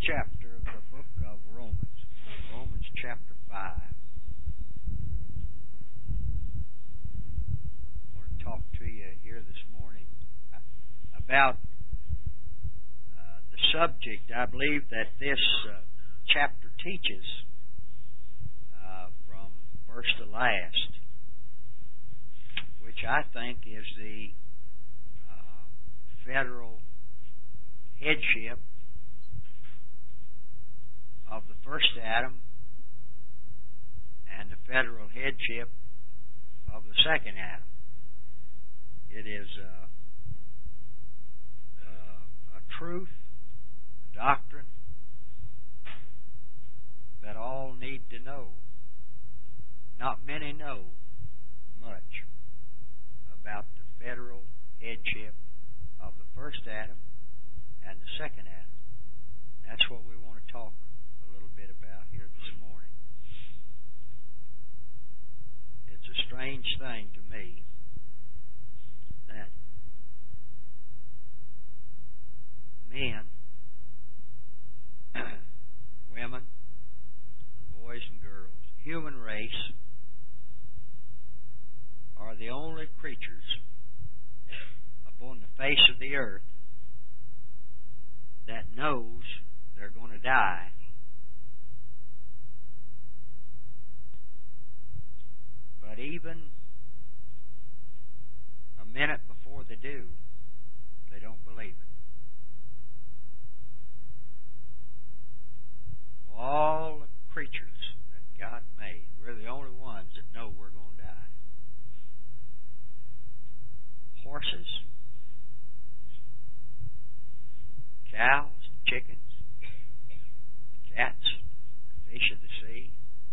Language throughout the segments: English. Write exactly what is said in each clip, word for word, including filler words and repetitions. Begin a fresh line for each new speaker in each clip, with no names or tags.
chapter of the book of Romans, Romans chapter five. I want to talk to you here this morning about uh, the subject I believe that this uh, chapter teaches uh, from first to last, which I think is the uh, federal headship of the first Adam and the federal headship of the second Adam. It is uh, uh, a truth, a doctrine that all need to know. Not many know much about the federal headship of the first Adam and the second Adam. That's what we want to talk a little bit about here this morning. It's a strange thing to me that men, women, boys and girls, human race, are the only creatures upon the face of the earth that knows they're going to die. But even a minute before they do, they don't believe it. Of all the creatures that God made, we're the only ones that know we're going to die. Horses, cows, chickens, cats, fish of the sea,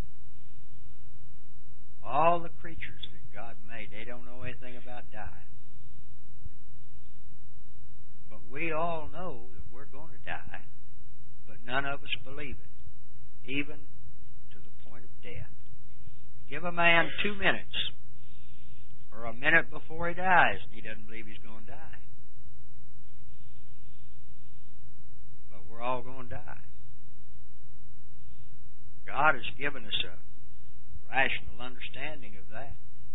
all the creatures that God made, they don't know anything about dying. But we all know that we're going to die, but none of us believe it, even to the point of death. Give a man two minutes, or a minute before he dies, and he doesn't believe he's going to die. But we're all going to die. God has given us a rational understanding of that.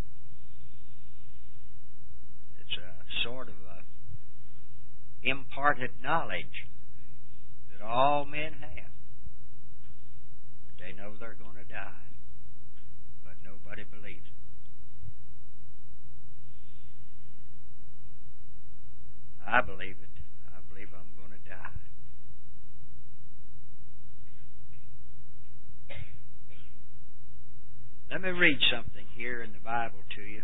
It's a sort of a imparted knowledge that all men have. But they know they're going to die. But nobody believes it. I believe it. I believe I'm going to die. Let me read something here in the Bible to you.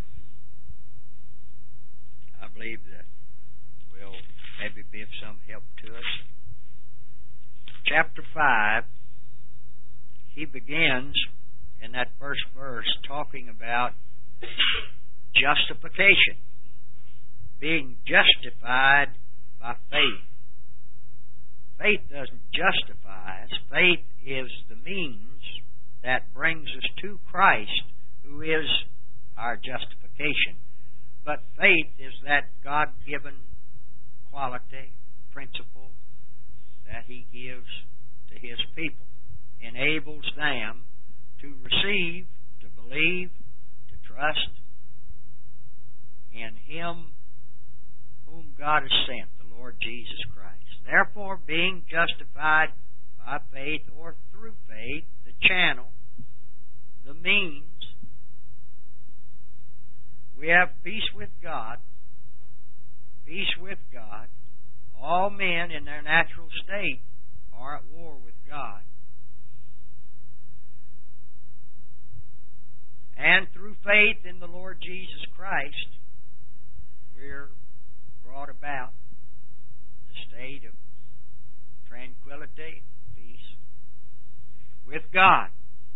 I believe that will maybe be of some help to us. Chapter five, he begins in that first verse talking about justification, being justified by faith. Faith doesn't justify us. Faith is the means that brings us to Christ, who is our justification. But faith is that God-given quality, principle that He gives to His people, enables them to receive, to believe, to trust in Him whom God has sent, the Lord Jesus Christ. Therefore, being justified by faith or through faith, the channel, the means, we have peace with God, peace with God. All men in their natural state are at war with God. And through faith in the Lord Jesus Christ, we're brought about the state of tranquility, peace with God.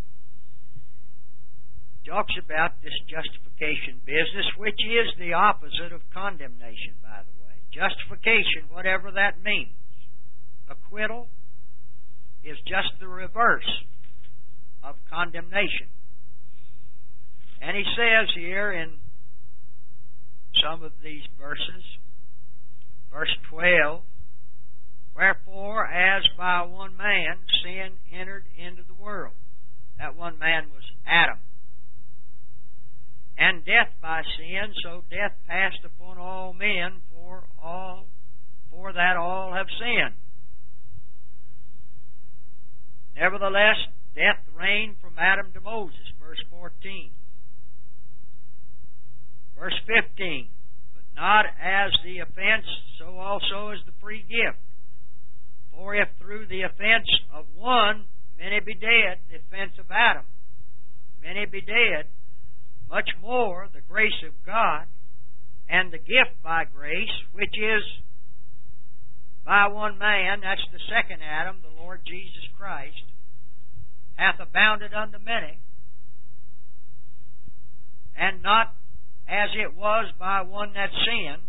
Talks about this justification business, which is the opposite of condemnation, by the way. Justification, whatever that means. Acquittal is just the reverse of condemnation. And he says here in some of these verses, verse twelve, Wherefore, as by one man sin entered into the world. That one man was Adam. And death by sin, so death passed upon all men, for all, for that all have sinned. Nevertheless, death reigned from Adam to Moses, verse fourteen. Verse fifteen, but not as the offense, so also is the free gift. For if through the offense of one many be dead, the offense of Adam, many be dead, much more the grace of God and the gift by grace, which is by one man, that's the second Adam, the Lord Jesus Christ, hath abounded unto many, and not as it was by one that sinned,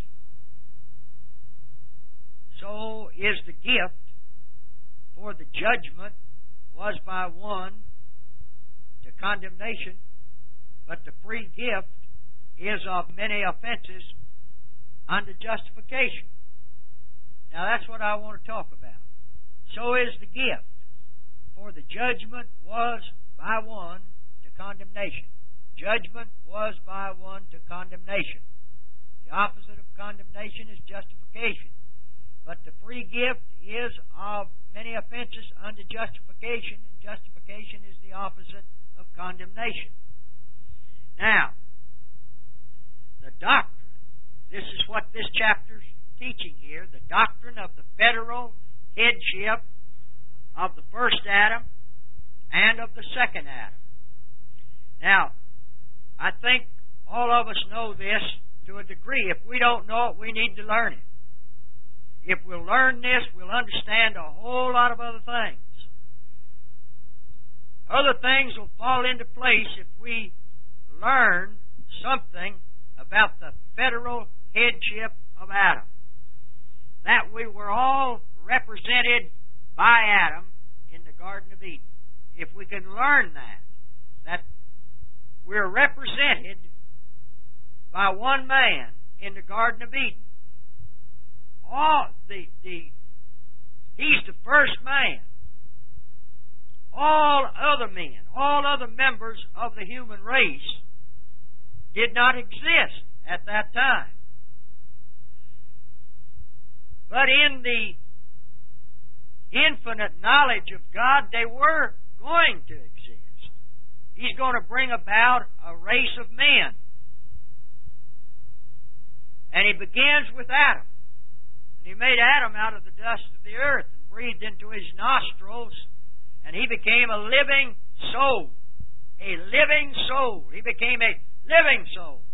so is the gift. For the judgment was by one to condemnation, but the free gift is of many offenses unto justification. Now that's what I want to talk about. So is the gift. For the judgment was by one to condemnation. Judgment was by one to condemnation. The opposite of condemnation is justification. But the free gift is of many offenses unto justification, and justification is the opposite of condemnation. Now, the doctrine, this is what this chapter's teaching here, the doctrine of the federal headship of the first Adam and of the second Adam. Now, I think all of us know this to a degree. If we don't know it, we need to learn it. If we'll learn this, we'll understand a whole lot of other things. Other things will fall into place if we learn something about the federal headship of Adam. That we were all represented by Adam in the Garden of Eden. If we can learn that, that we're represented by one man in the Garden of Eden. All the the he's the first man. All other men, all other members of the human race did not exist at that time. But in the infinite knowledge of God, they were going to exist. He's going to bring about a race of men. And he begins with Adam. And he made Adam out of the dust of the earth and breathed into his nostrils, and he became a living soul. A living soul. He became a living soul.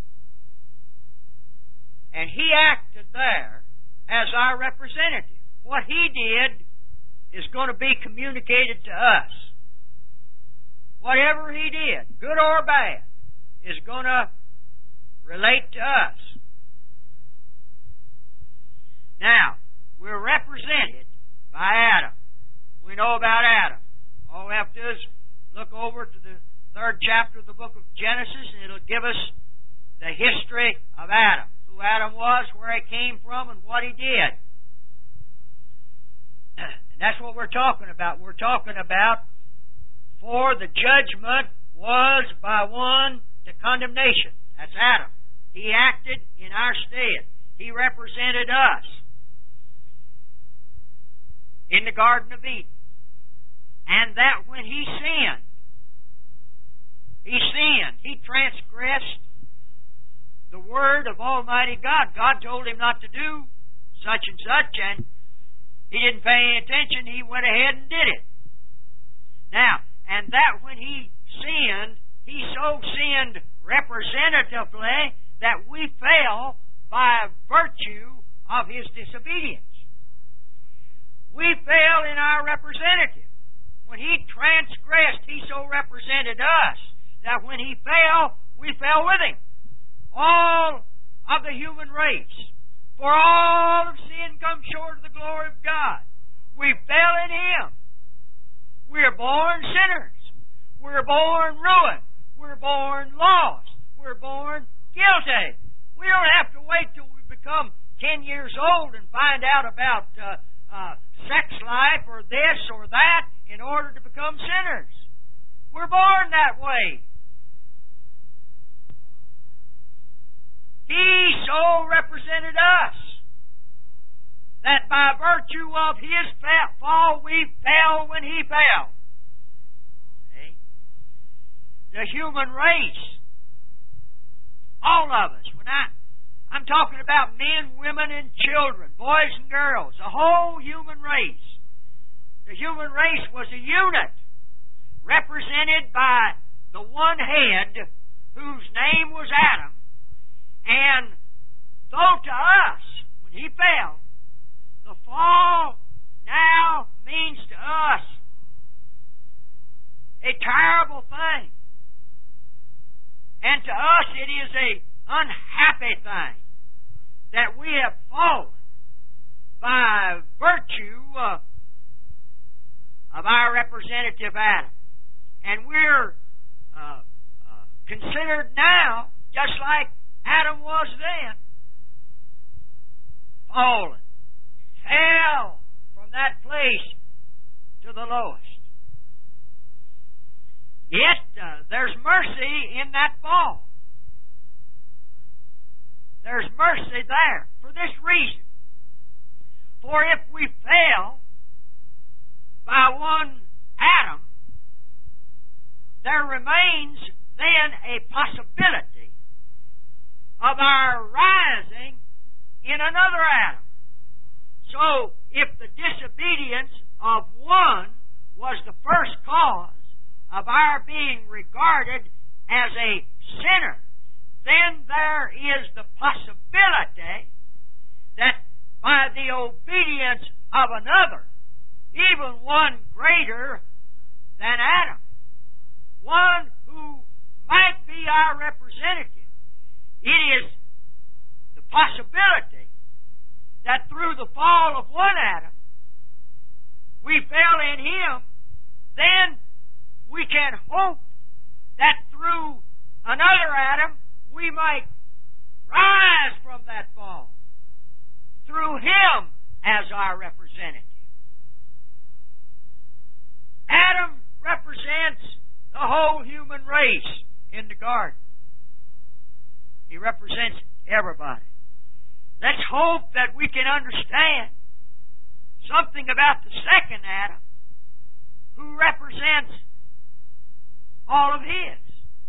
And he acted there as our representative. What he did is going to be communicated to us. Whatever he did, good or bad, is going to relate to us. Now, we're represented by Adam. We know about Adam. All we have to do is look over to the third chapter of the book of Genesis, and it'll give us the history of Adam. Who Adam was, where he came from, and what he did. And that's what we're talking about. We're talking about, for the judgment was by one to condemnation. That's Adam. He acted in our stead. He represented us in the Garden of Eden. And that when he sinned, he sinned. He transgressed the word of Almighty God. God told him not to do such and such, and he didn't pay any attention. He went ahead and did it. Now, and that when he sinned, he so sinned representatively that we fell by virtue of his disobedience. We fell in our representative. When he transgressed, he so represented us that when he fell, we fell with him. All of the human race. For all of sin comes short of the glory of God. We fell in him. We're born sinners. We're born ruined. We're born lost. We're born guilty. We don't have to wait till we become ten years old and find out about uh, uh, life or this or that in order to become sinners. We're born that way. He so represented us that by virtue of His fall, we fell when He fell. Okay? The human race, all of us, when I, I'm talking about men, women, and children, boys and girls, the whole human race. The human race was a unit represented by the one head whose name was Adam. And though to us, when he fell, the fall now means to us a terrible thing. And to us it is a unhappy thing that we have fallen by virtue uh, of our representative Adam. And we're uh, uh, considered now just like Adam was then, fallen, fell from that place to the lowest. Yet uh, there's mercy in that fall. There's mercy there for this reason. For if we fail by one Adam, there remains then a possibility of our rising in another Adam. So, if the disobedience of one was the first cause of our being regarded as a sinner, then there is the possibility that by the obedience of another, even one greater than Adam, one who might be our representative, it is the possibility that through the fall of one Adam, we fell in him, then we can hope that through another Adam, we might rise from that fall through him as our representative. Adam represents the whole human race in the garden. He represents everybody. Let's hope that we can understand something about the second Adam who represents all of his.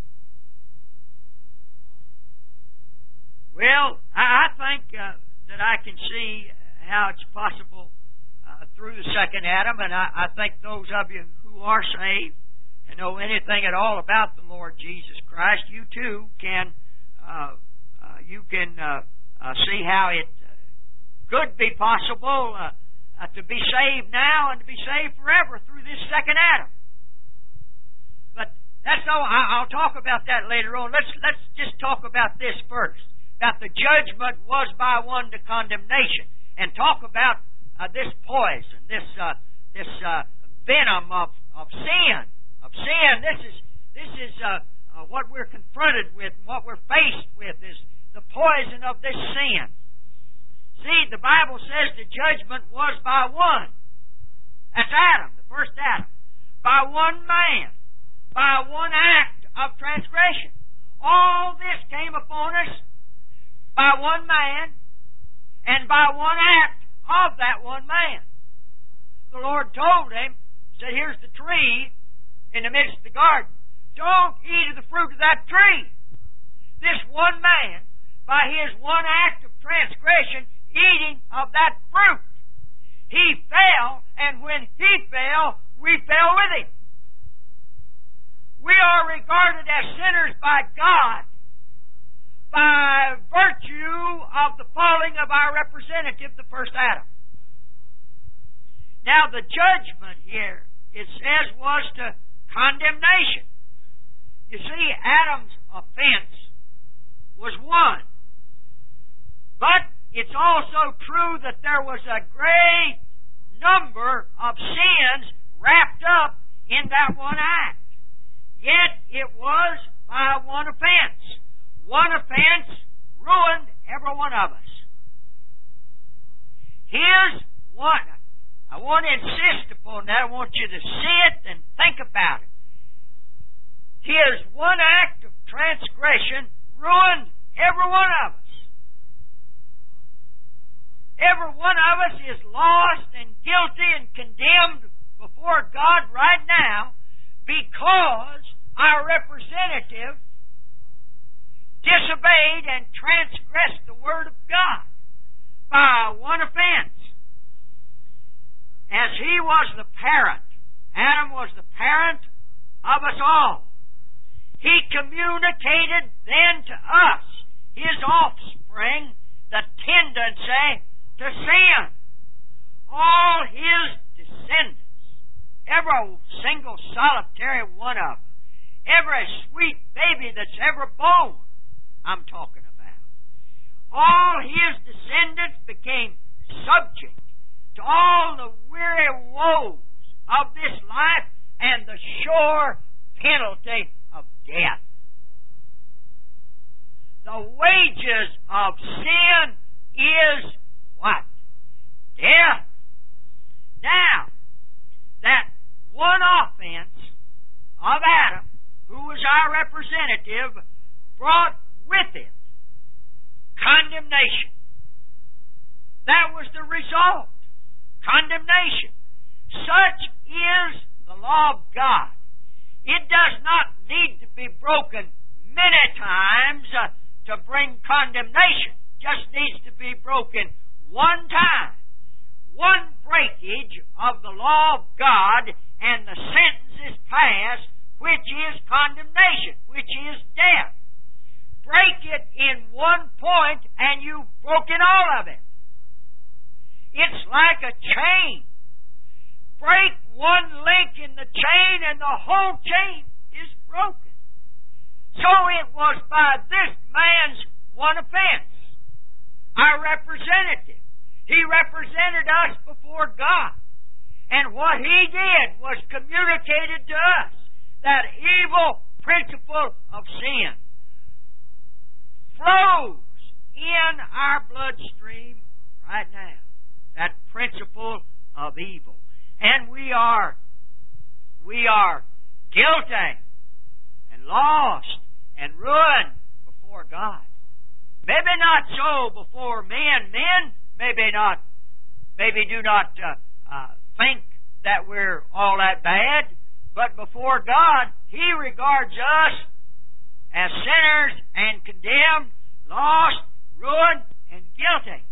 Well, I think uh, that I can see how it's possible uh, through the second Adam, and I, I think those of you who are saved and know anything at all about the Lord Jesus Christ, you too can uh, uh, you can uh, uh, see how it could be possible uh, uh, to be saved now and to be saved forever through this second Adam. But that's all. I, I'll talk about that later on. Let's let's just talk about this first. That the judgment was by one to condemnation, and talk about uh, this poison, this uh, this uh, venom of, of sin, of sin. This is this is uh, uh, what we're confronted with, and what we're faced with is the poison of this sin. See, the Bible says the judgment was by one. That's Adam, the first Adam, by one man, by one act of transgression. All this came upon us by one man, and by one act of that one man. The Lord told him, said, here's the tree in the midst of the garden. Don't eat of the fruit of that tree. This one man, by his one act of transgression, eating of that fruit, he fell, and when he fell, we fell with him. We are regarded as sinners by God by virtue of the falling of our representative, the first Adam. Now, the judgment here, it says, was to condemnation. You see, Adam's offense was one. But it's also true that there was a great number of sins wrapped up in that one act. Yet it was by one offense. One offense ruined every one of us. His one, I want to insist upon that. I want you to see it and think about it. His one act of transgression ruined every one of us. Every one of us is lost and guilty and condemned before God right now because our representative disobeyed and transgressed the Word of God by one offense. As he was the parent, Adam was the parent of us all. He communicated then to us, his offspring, the tendency to sin. All his descendants, every single solitary one of them, every sweet baby that's ever born, I'm talking about, all his descendants became subject to all the weary woes of this life and the sure penalty of death. The wages of sin is what? Death. Now, that one offense of Adam, who was our representative, brought with it condemnation. That was the result. Condemnation. Such is the law of God. It does not need to be broken many times uh, to bring condemnation. Just needs to be broken one time. One breakage of the law of God and the sentence is passed, which is condemnation, which is death. Break it in one point and you've broken all of it. It's like a chain. Break one link in the chain and the whole chain is broken. So it was by this man's one offense, our representative. He represented us before God. And what he did was communicated to us that evil principle of sin flows in our bloodstream right now. That principle of evil. And we are, we are guilty and lost and ruined before God. Maybe not so before men. Men maybe not, maybe do not uh, uh, think that we're all that bad. But before God, He regards us as sinners and condemned, lost, ruined, and guilty.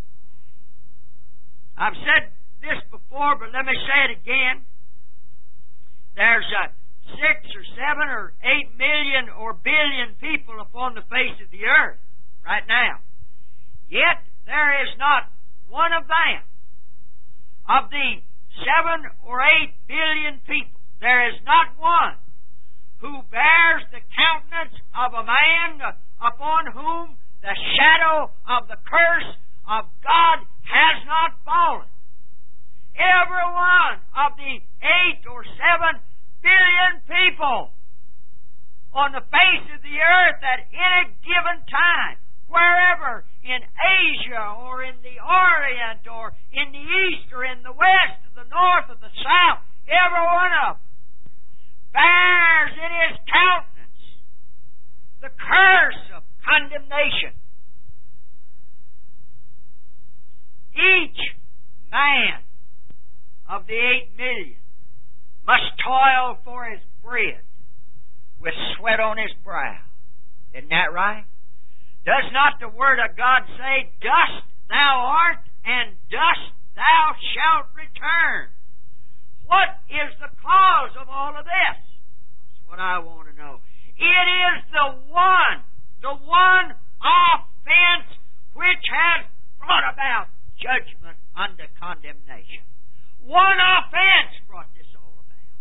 I've said this before, but let me say it again. There's uh, six or seven or eight million or billion people upon the face of the earth right now. Yet there is not one of them, of the seven or eight billion people, there is not one who bears the countenance of a man upon whom the shadow of the curse of God has not fallen. Every one of the eight or seven billion people on the face of the earth at any given time, wherever in Asia or in the Orient or in the East or in the West or the North or the South, every one of them bears in his countenance the curse of condemnation. Each man of the eight million must toil for his bread with sweat on his brow. Isn't that right? Does not the Word of God say, dust thou art, and dust thou shalt return? What is the cause of all of this? That's what I want to know. It is the one, the one offense which has brought about judgment unto condemnation. One offense brought this all about.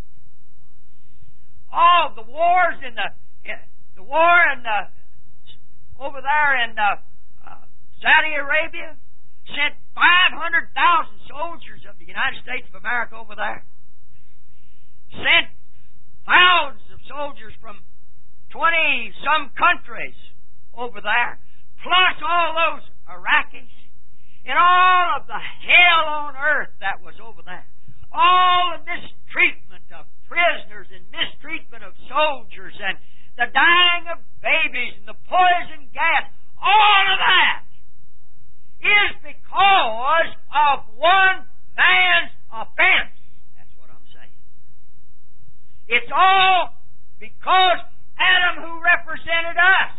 All the wars in the the war in the over there in the, uh, Saudi Arabia sent five hundred thousand soldiers of the United States of America over there. Sent thousands of soldiers from twenty some countries over there, plus all those Iraqis. in all of the hell on earth that was over there, all the mistreatment of prisoners and mistreatment of soldiers and the dying of babies and the poison gas, all of that is because of one man's offense. That's what I'm saying. It's all because Adam, who represented us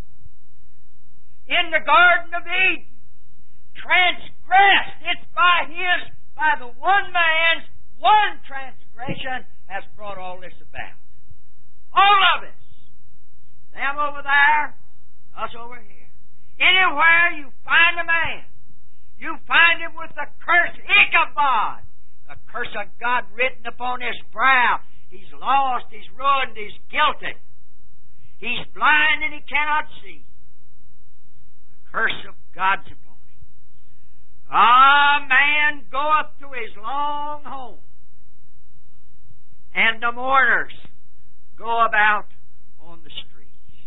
in the Garden of Eden, transgressed. It's by his, by the one man's one transgression has brought all this about. All of us. Them over there, us over here. Anywhere you find a man, you find him with the curse, Ichabod, the curse of God written upon his brow. He's lost, he's ruined, he's guilty. He's blind and he cannot see. The curse of God's upon him. Ah, man goeth to his long home, and the mourners go about on the streets.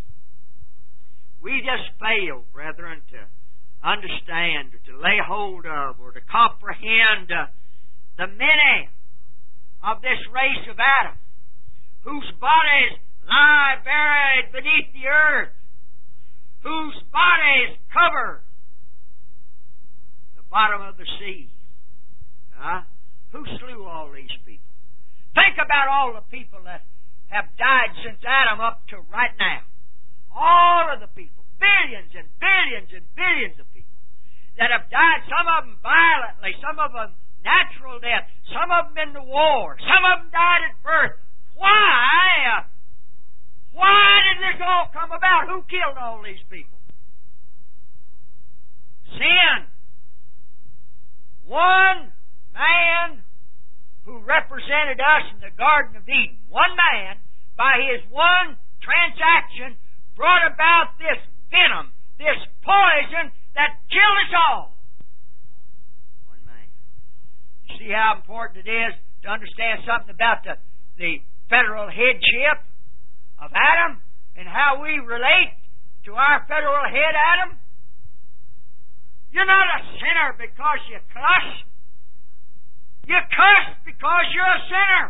We just fail, brethren, to understand or to lay hold of or to comprehend uh, the many of this race of Adam, whose bodies lie buried beneath the earth, whose bodies cover the bottom of the sea. Uh, who slew all these people? Think about all the people that have died since Adam up to right now. All of the people, billions and billions and billions of people that have died, some of them violently, some of them natural death, some of them in the war, some of them died at birth. Why? Why did this all come about? Who killed all these people? Sin. One man who represented us in the Garden of Eden, one man, by his one transaction, brought about this venom, this poison that killed us all. One man. You see how important it is to understand something about the, the federal headship of Adam and how we relate to our federal head, Adam? You're not a sinner because you cuss. You cuss because you're a sinner.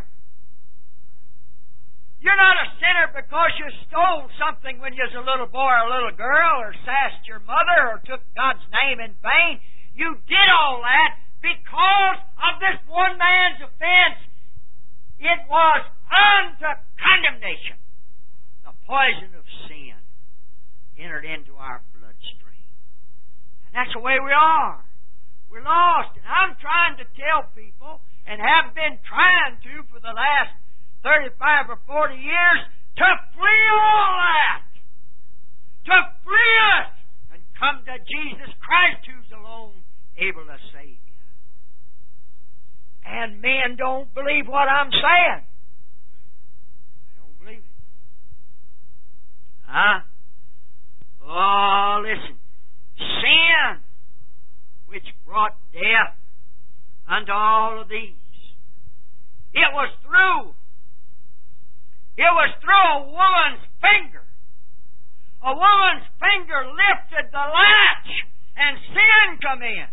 You're not a sinner because you stole something when you was a little boy or a little girl, or sassed your mother, or took God's name in vain. You did all that because of this one man's offense. It was unto condemnation. The poison of sin entered into our bloodstream. And that's the way we are. We're lost. And I'm trying to tell people, and have been trying to for the last thirty-five or forty years, to flee all that. To flee it and come to Jesus Christ, who's alone able to save you. And men don't believe what I'm saying. They don't believe it. Huh? Oh, listen. Sin, which brought death unto all of these. It was through It was through a woman's finger. A woman's finger lifted the latch and sin come in.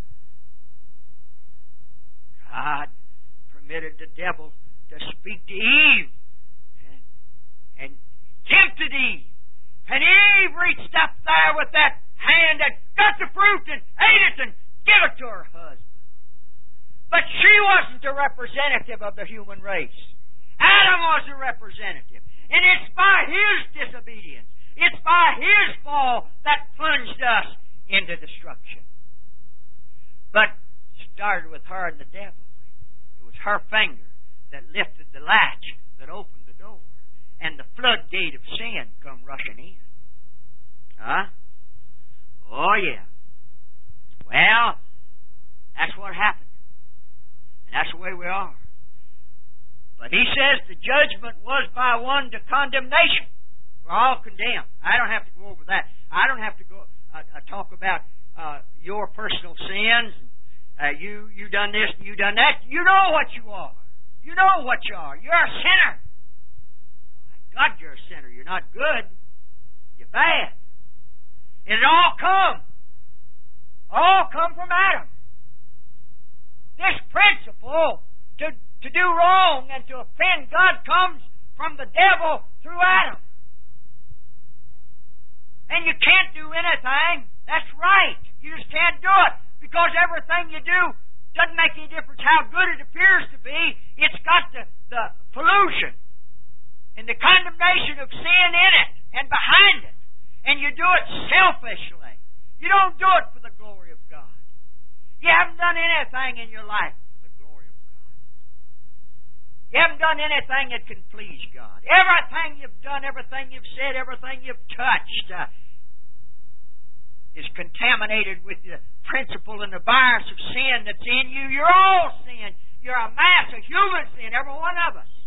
God permitted the devil to speak to Eve and, and tempted Eve. And Eve reached up there with that hand and got the fruit and ate it and gave it to her husband. But she wasn't a representative of the human race. Adam was a representative. And it's by his disobedience, it's by his fall that plunged us into destruction. But it started with her and the devil. It was her finger that lifted the latch that opened the door. And the floodgate of sin come rushing in. Huh? Oh, yeah. Well, that's what happened. And that's the way we are. But he says the judgment was by one to condemnation. We're all condemned. I don't have to go over that. I don't have to go uh, uh, talk about uh, your personal sins. Uh, you you done this, you done that. You know what you are. You know what you are. You're a sinner. My God, you're a sinner. You're not good. You're bad. And it all comes all come from Adam. This principle to, to do wrong and to offend God comes from the devil through Adam. And you can't do anything. That's right. You just can't do it. Because everything you do doesn't make any difference how good it appears to be. It's got the, the pollution and the condemnation of sin in it and behind it. And you do it selfishly. You don't do it for the glory of God. You haven't done anything in your life for the glory of God. You haven't done anything that can please God. Everything you've done, everything you've said, everything you've touched uh, is contaminated with the principle and the virus of sin that's in you. You're all sin. You're a mass of human sin, every one of us.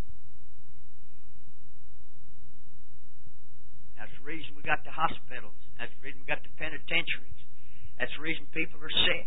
That's the reason we got the hospitals. That's the reason we got the penitentiaries. That's the reason people are sick.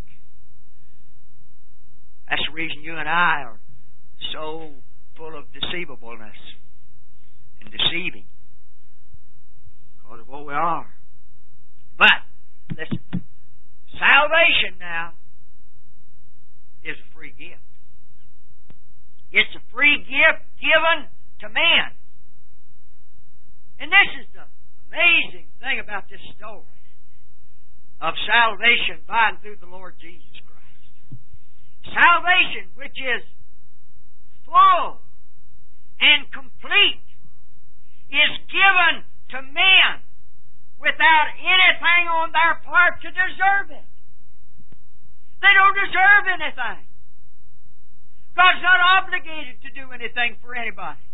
That's the reason you and I are so full of deceivableness and deceiving. Because of what we are. But, listen, salvation now is a free gift. It's a free gift given to man. And this is the amazing thing about this story of salvation by and through the Lord Jesus Christ. Salvation, which is full and complete, is given to men without anything on their part to deserve it. They don't deserve anything. God's not obligated to do anything for anybody.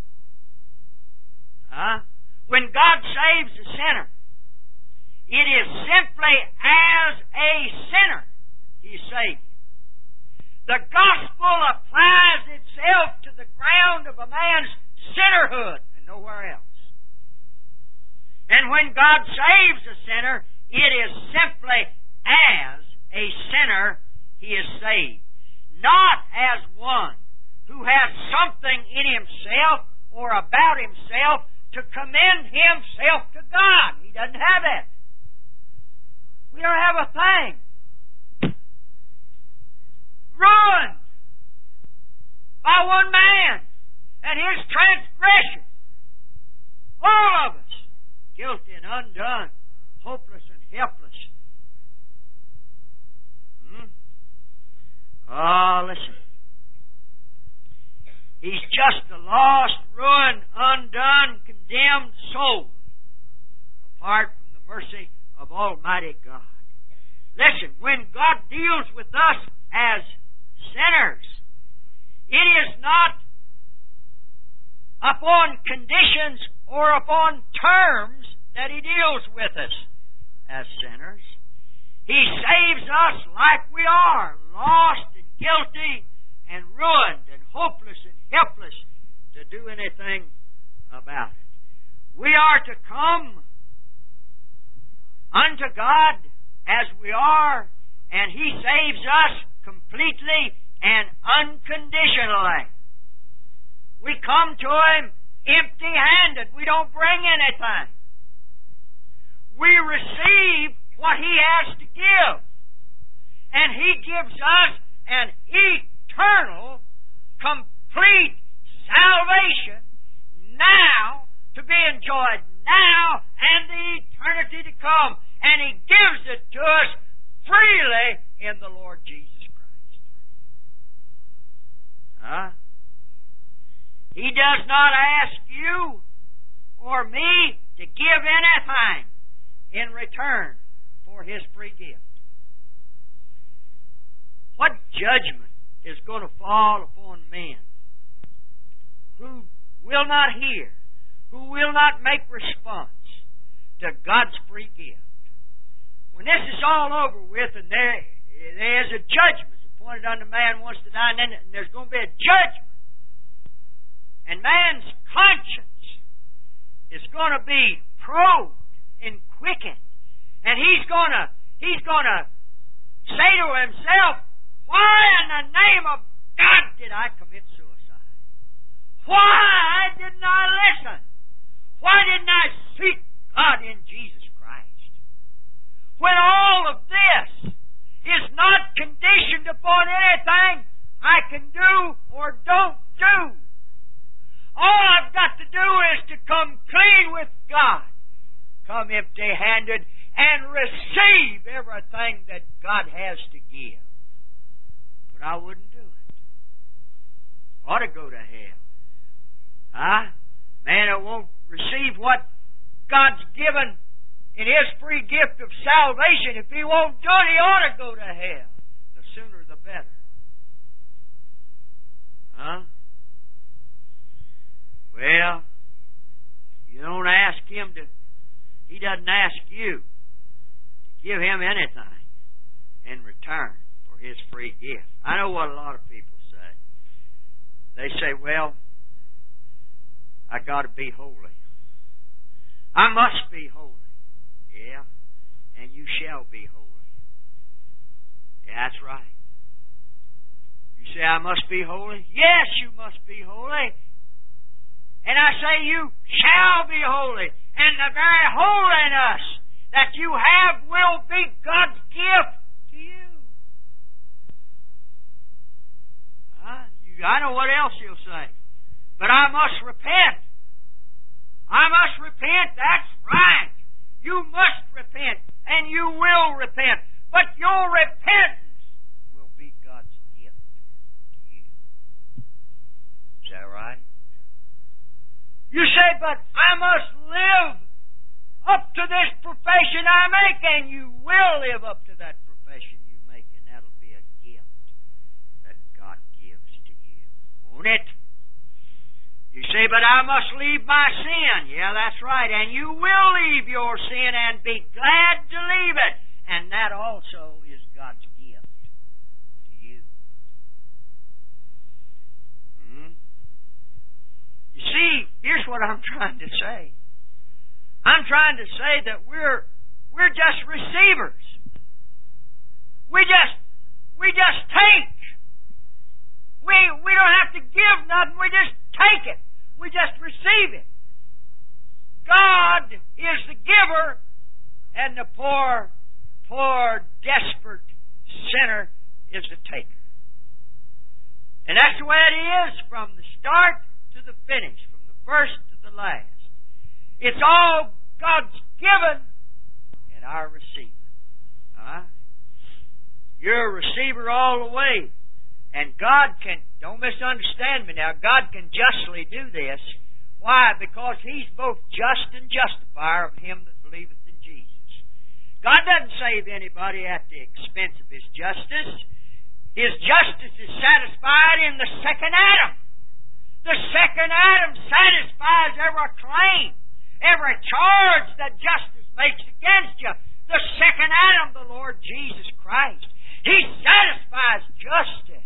Huh? When God saves a sinner, it is simply as a sinner He saved. The gospel applies itself to the ground of a man's sinnerhood and nowhere else. And when God saves a sinner, it is simply as a sinner he is saved. Not as one who has something in himself or about himself to commend himself to God. He doesn't have it. We don't have a thing. Ruined by one man and his transgression. All of us guilty and undone, hopeless and helpless. Hmm? Oh, listen. He's just a lost, ruined, undone, condemned soul apart from the mercy of Almighty God. Listen, when God deals with us as sinners, it is not upon conditions or upon terms that He deals with us as sinners. He saves us like we are, lost and guilty and ruined and hopeless and helpless to do anything about it. We are to come unto God as we are, and He saves us completely and unconditionally. We come to Him empty-handed. We don't bring anything. We receive what He has to give. And He gives us an eternal, complete salvation now to be enjoyed now and the eternity to come. And He gives it to us freely in the Lord Jesus Christ. Huh? He does not ask you or me to give anything in return for His free gift. What judgment is going to fall upon men who will not hear, who will not make response to God's free gift? When this is all over with and there, there is a judgment appointed unto man once to die, and then there's going to be a judgment. And man's conscience is going to be probed and quickened. And he's going to he's going to say to himself, why in the name of God did I commit suicide? Why didn't I listen? Why didn't I seek God in Jesus Christ? When all of this conditioned upon anything I can do or don't do. All I've got to do is to come clean with God, come empty-handed, and receive everything that God has to give. But I wouldn't do it. Ought to go to hell. Huh? Man that won't receive what God's given in His free gift of salvation, if he won't do it, he ought to go to hell. The sooner the better. Huh? Well, you don't ask Him to, He doesn't ask you to give Him anything in return for His free gift. I know what a lot of people say. They say, well, I got to be holy. I must be holy. Yeah, and you shall be holy. Yeah, that's right. You say, I must be holy? Yes, you must be holy. And I say, you shall be holy. And the very holiness that you have will be God's gift to you. Huh? you I know what else you'll say. But I must repent. I must repent. That's right. You must repent. And you will repent. But your repentance will be God's gift to you. Is that right? You say, but I must live up to this profession I make, and you will live up to that profession you make, and that'll be a gift that God gives to you. Won't it? You say, but I must leave my sin. Yeah, that's right. And you will leave your sin and be glad to leave it. And that also is God's gift to you. Hmm? You see, here's what I'm trying to say. I'm trying to say that we're we're just receivers. We just we just take. We we don't have to give nothing. We just take it. We just receive it. God is the giver, and the poor, poor, desperate sinner is the taker. And that's the way it is from the start to the finish, from the first to the last. It's all God's given and our receiver. Huh? You're a receiver all the way. And God can, don't misunderstand me now, God can justly do this. Why? Because He's both just and justifier of him that believeth in Jesus. God doesn't save anybody at the expense of His justice. His justice is satisfied in the second Adam. The second Adam satisfies every claim, every charge that justice makes against you. The second Adam, the Lord Jesus Christ. He satisfies justice.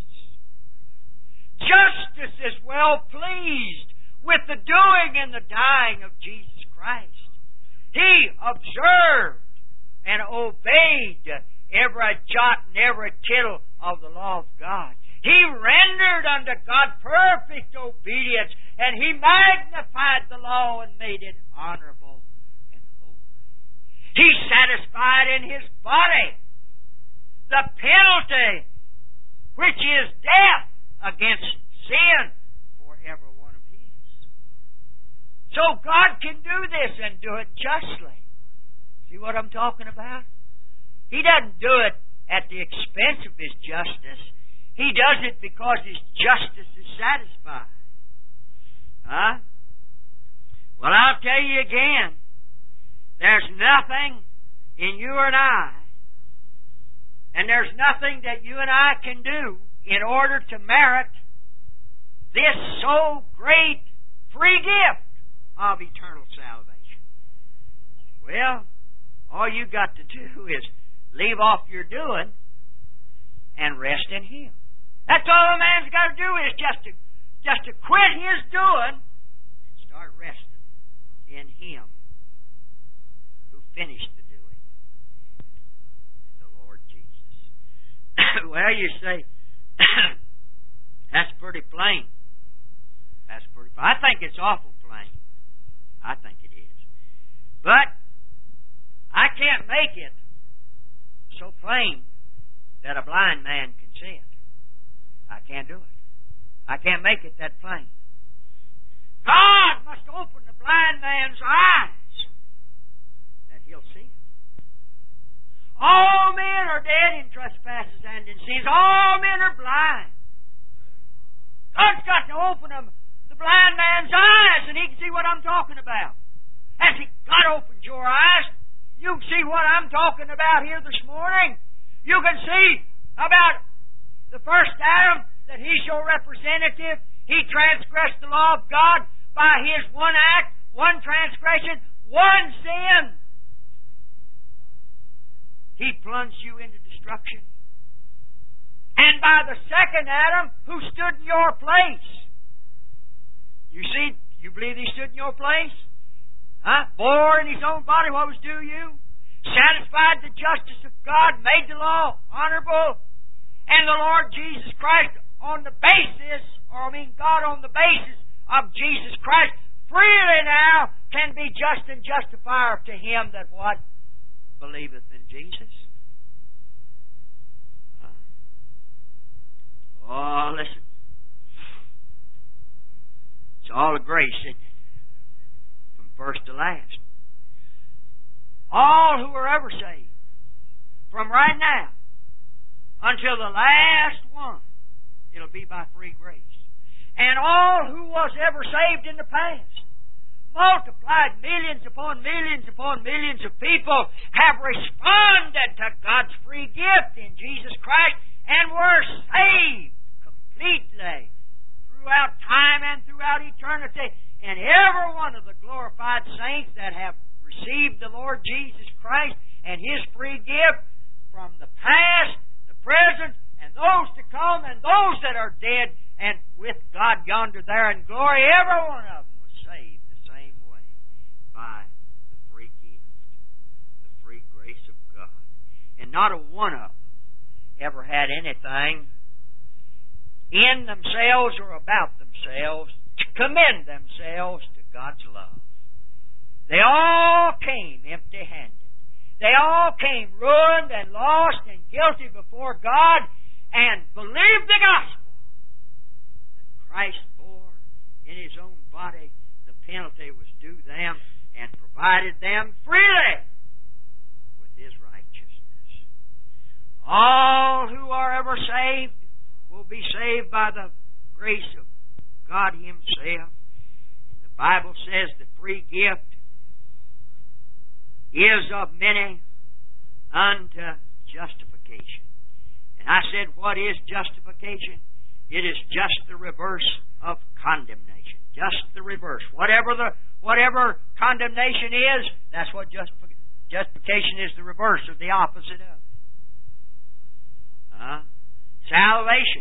Justice is well pleased with the doing and the dying of Jesus Christ. He observed and obeyed every jot and every tittle of the law of God. He rendered unto God perfect obedience, and He magnified the law and made it honorable and holy. He satisfied in His body the penalty, which is death, against sin for every one of His. So God can do this and do it justly. See what I'm talking about? He doesn't do it at the expense of His justice. He does it because His justice is satisfied. Huh? Well, I'll tell you again, there's nothing in you and I, and there's nothing that you and I can do in order to merit this so great free gift of eternal salvation. Well, all you got to do is leave off your doing and rest in Him. That's all a man's got to do is just to just to quit his doing and start resting in Him who finished the doing, the Lord Jesus. Well, you say, that's pretty plain. That's pretty plain. I think it's awful plain. I think it is. But I can't make it so plain that a blind man can see it. I can't do it. I can't make it that plain. God must open the blind man's eyes that he'll see it. All men are dead in trespasses and in sins. All men are blind. God's got to open them, the blind man's eyes, and he can see what I'm talking about. Has He God opened your eyes? You can see what I'm talking about here this morning. You can see about the first Adam, that he's your representative. He transgressed the law of God by his one act, one transgression, one sin. He plunged you into destruction. And by the second Adam, who stood in your place. You see, you believe he stood in your place? Huh? Bore in his own body what was due you. Satisfied the justice of God, made the law honorable. And the Lord Jesus Christ on the basis, or I mean God on the basis of Jesus Christ, freely now can be just and justifier to him that what? Believeth in Jesus. Uh, oh, listen. It's all a grace, isn't it? From first to last. All who are ever saved, from right now until the last one, it'll be by free grace. And all who was ever saved in the past, multiplied millions upon millions upon millions of people, have responded to God's free gift in Jesus Christ and were saved completely throughout time and throughout eternity. And every one of the glorified saints that have received the Lord Jesus Christ and His free gift from the past, the present, and those to come, and those that are dead and with God yonder there in glory, every one of them was saved the same way by the free gift, the free grace of God. And not a one of them ever had anything in themselves or about themselves to commend themselves to God's love. They all came empty-handed. They all came ruined and lost and guilty before God and believed the gospel that Christ bore in His own body. The penalty was due them and provided them freely with His righteousness. All who are ever saved will be saved by the grace of God Himself. And the Bible says the free gift is of many unto justification. And I said, what is justification? It is just the reverse of condemnation. Just the reverse. Whatever the whatever condemnation is, that's what justification justification is, the reverse or the opposite of it. Uh, salvation.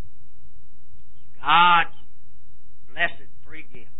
God's blessed free gift.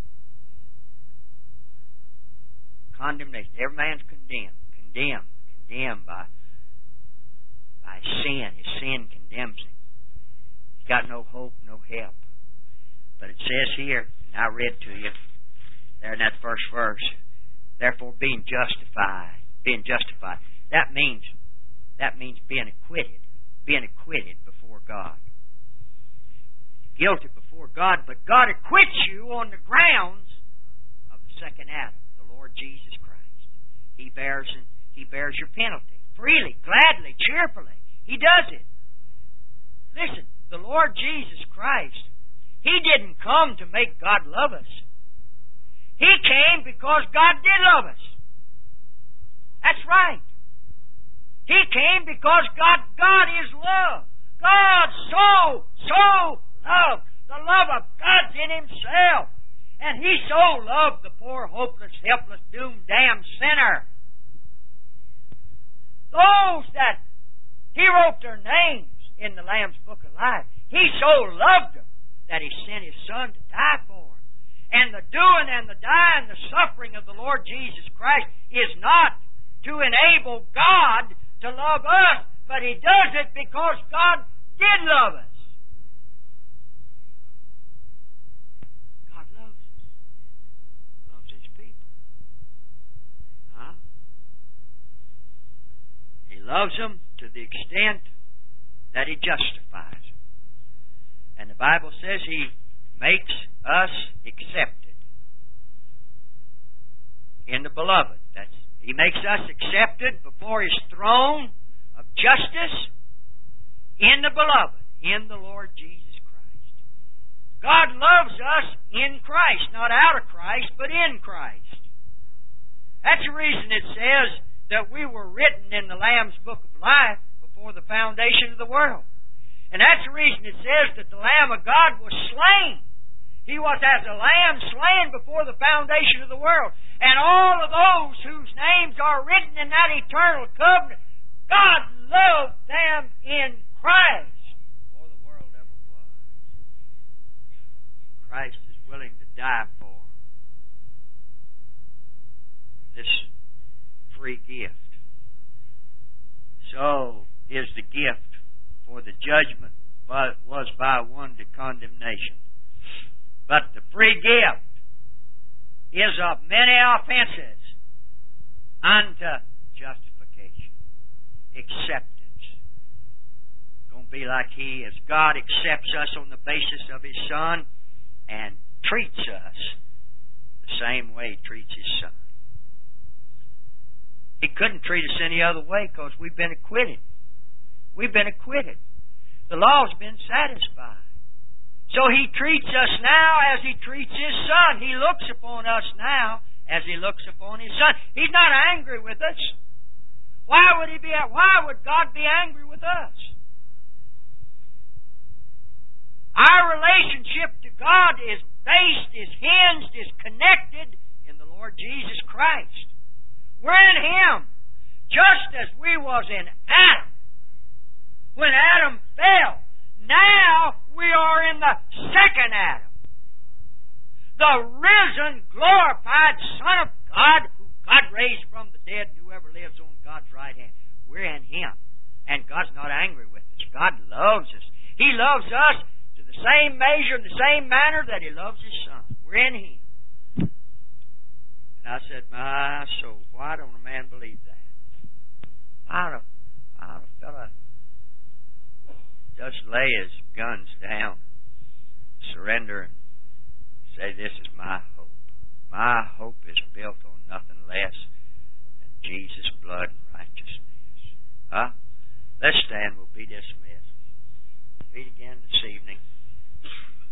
Condemnation. Every man's condemned. Condemned. Condemned by, by sin. His sin condemns him. He's got no hope, no help. But it says here, and I read to you, there in that first verse, therefore being justified. Being justified. That means, that means being acquitted. Being acquitted before God. Guilty before God, but God acquits you on the grounds of the second Adam. Lord Jesus Christ. He bears He bears your penalty freely, gladly, cheerfully. He does it. Listen, the Lord Jesus Christ, He didn't come to make God love us. He came because God did love us. That's right. He came because God God is love. God so, so loved. The love of God's in Himself. And He so loved the poor, hopeless, helpless, doomed, damned sinner. Those that He wrote their names in the Lamb's Book of Life. He so loved them that He sent His Son to die for them. And the doing and the dying, the suffering of the Lord Jesus Christ is not to enable God to love us, but He does it because God did love us. He loves them to the extent that He justifies. And the Bible says He makes us accepted in the Beloved. That's, He makes us accepted before His throne of justice in the Beloved, in the Lord Jesus Christ. God loves us in Christ, not out of Christ, but in Christ. That's the reason it says that we were written in the Lamb's Book of Life before the foundation of the world. And that's the reason it says that the Lamb of God was slain. He was as a lamb slain before the foundation of the world. And all of those whose names are written in that eternal covenant, God loved them in Christ before the world ever was. Christ is willing to die for this free gift. So is the gift, for the judgment was by one to condemnation. But the free gift is of many offenses unto justification, acceptance. It's going to be like He, as God accepts us on the basis of His Son and treats us the same way He treats His Son. He couldn't treat us any other way because we've been acquitted. We've been acquitted. The law's been satisfied. So He treats us now as He treats His Son. He looks upon us now as He looks upon His Son. He's not angry with us. Why would He be? Why would God be angry with us? Our relationship to God is based, is hinged, is connected in the Lord Jesus Christ. We're in Him, just as we was in Adam. When Adam fell, now we are in the second Adam. The risen, glorified Son of God, who God raised from the dead, and whoever lives on God's right hand. We're in Him. And God's not angry with us. God loves us. He loves us to the same measure, in the same manner that He loves His Son. We're in Him. And I said, my soul, why don't a man believe that? Why don't, why don't a fella just lay his guns down, surrender, and say, this is my hope. My hope is built on nothing less than Jesus' blood and righteousness. Huh? Let's stand. We'll be dismissed. Meet again this evening.